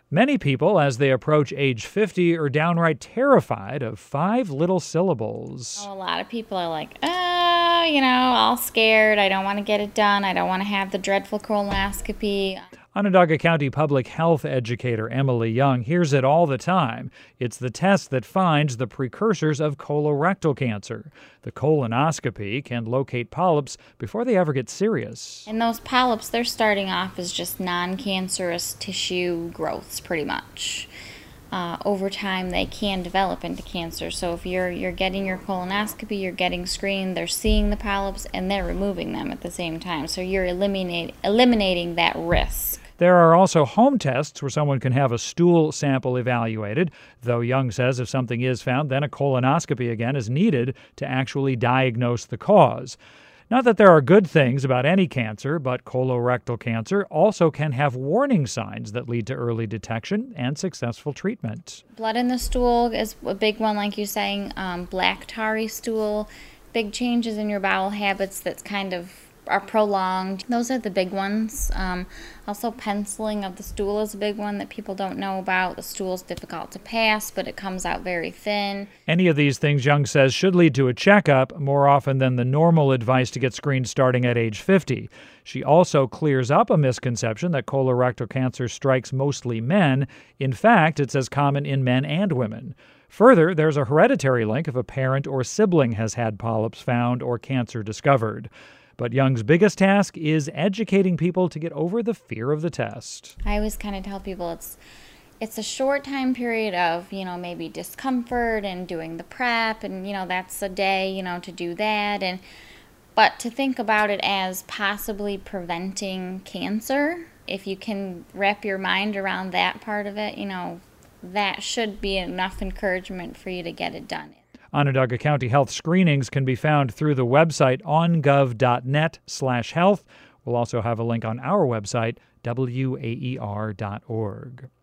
Many people, as they approach age 50, are downright terrified of 5 little syllables. A lot of people are like, all scared. I don't want to get it done. I don't want to have the dreadful colonoscopy. Onondaga County public health educator Emily Young hears it all the time. It's the test that finds the precursors of colorectal cancer. The colonoscopy can locate polyps before they ever get serious. And those polyps, they're starting off as just non-cancerous tissue growths, pretty much. Over time, they can develop into cancer. So if you're getting your colonoscopy, you're getting screened, they're seeing the polyps, and they're removing them at the same time. So you're eliminating that risk. There are also home tests where someone can have a stool sample evaluated, though Young says if something is found, then a colonoscopy again is needed to actually diagnose the cause. Not that there are good things about any cancer, but colorectal cancer also can have warning signs that lead to early detection and successful treatment. Blood in the stool is a big one, like you're saying, black tarry stool, big changes in your bowel habits that's kind of are prolonged. Those are the big ones. Also, penciling of the stool is a big one that people don't know about. The stool's difficult to pass, but it comes out very thin. Any of these things, Young says, should lead to a checkup more often than the normal advice to get screened starting at age 50. She also clears up a misconception that colorectal cancer strikes mostly men. In fact, it's as common in men and women. Further, there's a hereditary link if a parent or sibling has had polyps found or cancer discovered. But Young's biggest task is educating people to get over the fear of the test. I always kind of tell people it's a short time period of, maybe discomfort and doing the prep, and, that's a day, to do that. But to think about it as possibly preventing cancer, if you can wrap your mind around that part of it, that should be enough encouragement for you to get it done. Onondaga County health screenings can be found through the website ongov.net/health. We'll also have a link on our website, waer.org.